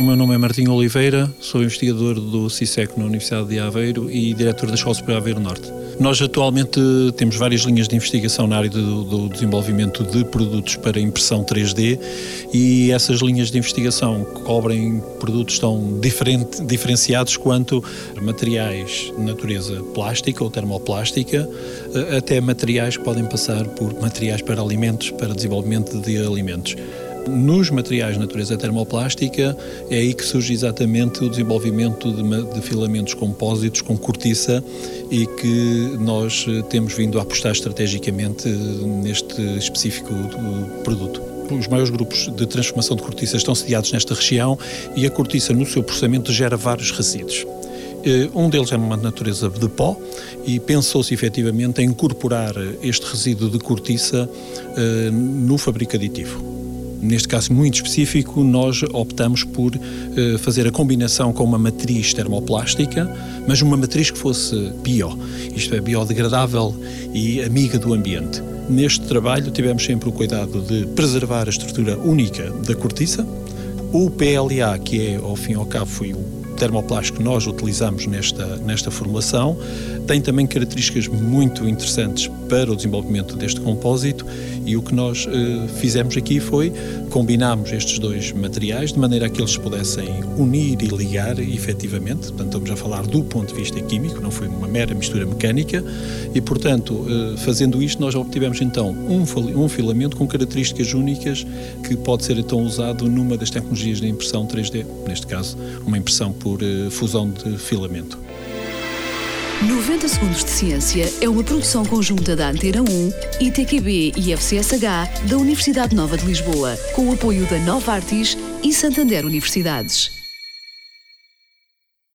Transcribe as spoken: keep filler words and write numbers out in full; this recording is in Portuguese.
O meu nome é Martinho Oliveira, sou investigador do CISEC na Universidade de Aveiro e diretor da Escola Superior Aveiro Norte. Nós atualmente temos várias linhas de investigação na área do, do desenvolvimento de produtos para impressão três D e essas linhas de investigação cobrem produtos tão diferente, diferenciados quanto materiais de natureza plástica ou termoplástica, até materiais que podem passar por materiais para alimentos, para desenvolvimento de alimentos. Nos materiais de natureza termoplástica é aí que surge exatamente o desenvolvimento de, de filamentos compósitos com cortiça e que nós temos vindo a apostar estrategicamente neste específico produto. Os maiores grupos de transformação de cortiça estão sediados nesta região e a cortiça no seu processamento gera vários resíduos. Um deles é uma natureza de pó e pensou-se efetivamente em incorporar este resíduo de cortiça no fabrico aditivo. Neste caso muito específico, nós optamos por uh, fazer a combinação com uma matriz termoplástica, mas uma matriz que fosse bio, isto é, biodegradável e amiga do ambiente. Neste trabalho tivemos sempre o cuidado de preservar a estrutura única da cortiça. O P L A, que é, ao fim e ao cabo, foi o termoplástico que nós utilizamos nesta, nesta formulação, tem também características muito interessantes para o desenvolvimento deste compósito e o que nós eh, fizemos aqui foi combinarmos estes dois materiais de maneira a que eles se pudessem unir e ligar efetivamente, portanto estamos a falar do ponto de vista químico, não foi uma mera mistura mecânica e portanto eh, fazendo isto nós obtivemos então um, um filamento com características únicas que pode ser então usado numa das tecnologias de impressão três D, neste caso uma impressão por por fusão de filamento. noventa segundos de Ciência é uma produção conjunta da Antena um, I T Q B e F C S H da Universidade Nova de Lisboa, com o apoio da Novartis e Santander Universidades.